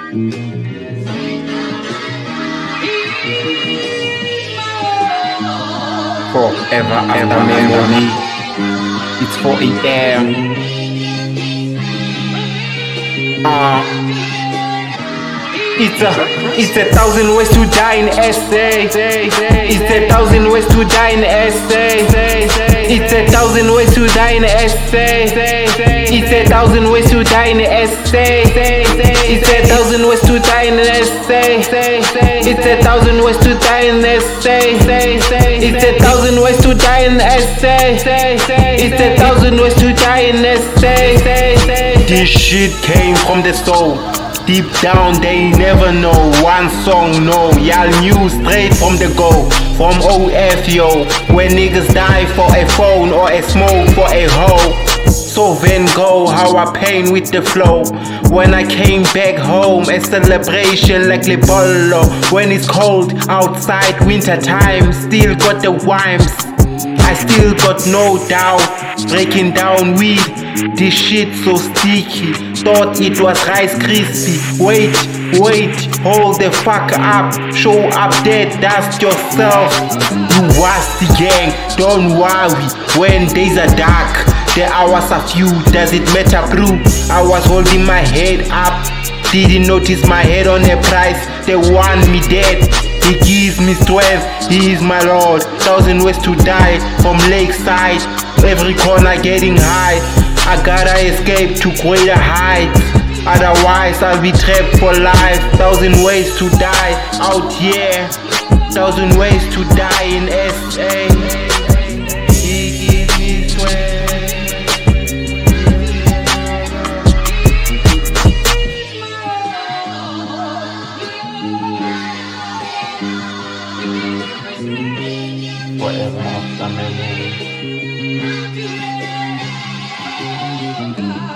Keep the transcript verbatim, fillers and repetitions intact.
Forever after memory. It's four a m Uh, it's a, it's a thousand ways to die in S A. It's a thousand ways to die in S A. It's a thousand ways to die in S A. It's a thousand ways to die in S A. It's a thousand ways to die in S A. It's a thousand ways to die in S A. It's a thousand ways to die in S A. It's a thousand ways to die in S A. This shit came from the soul. Deep down they never know. One song, no. Y'all knew straight from the go. From O F, yo. When niggas die for a phone or a smoke for a hoe. So Van Gogh, how I pain with the flow. When I came back home, a celebration like Le Bollo. When it's cold outside, winter time, still got the rhymes. I still got no doubt, breaking down weed. This shit so sticky, thought it was Rice Krispie. Wait, wait, hold the fuck up. Show up dead, dust yourself. You was the gang, don't worry. When days are dark, the hours are few. Does it matter, bro? I was holding my head up, didn't notice my head on the price. They want me dead. He gives me strength, he is my Lord. Thousand ways to die from lakeside, every corner getting high. I gotta escape to greater heights, otherwise I'll be trapped for life. Thousand ways to die out here, thousand ways to die in S A. He gives me strength. Forever after memory.